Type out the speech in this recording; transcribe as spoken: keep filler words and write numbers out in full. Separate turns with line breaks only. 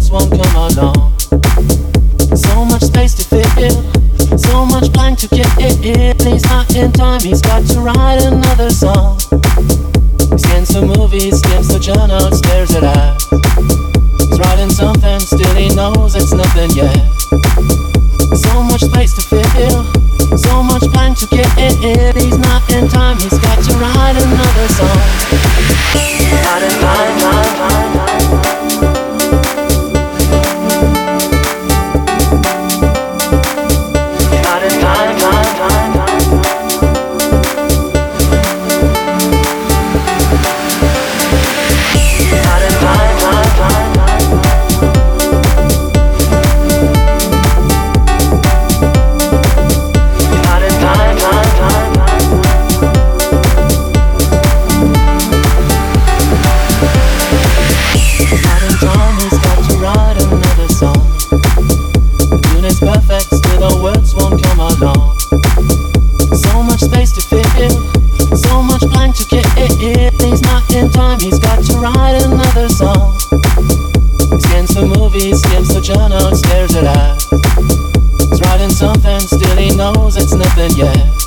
words won't come along. So much space to fill, so much blank to get in. He's not in time, he's got to write another song. He scans the movies, skims the journal, stares at us. He's writing something, still he knows it's nothing yet. So much space to fill, so much blank to get in. He's not in time, he's got to write another song. Not in time, time, time, time. Not in time, time, time, time. Not in time, time, time, time. Not in time, time, time, time. Not in time, he's got to write another song. The tune is perfect, still the words won't come along. So much space to fill, so much blank to get in. He's not in time, he's got to write another song. He scans the movies, skims the journal, stares at us. He's writing something, still he knows it's nothing yet.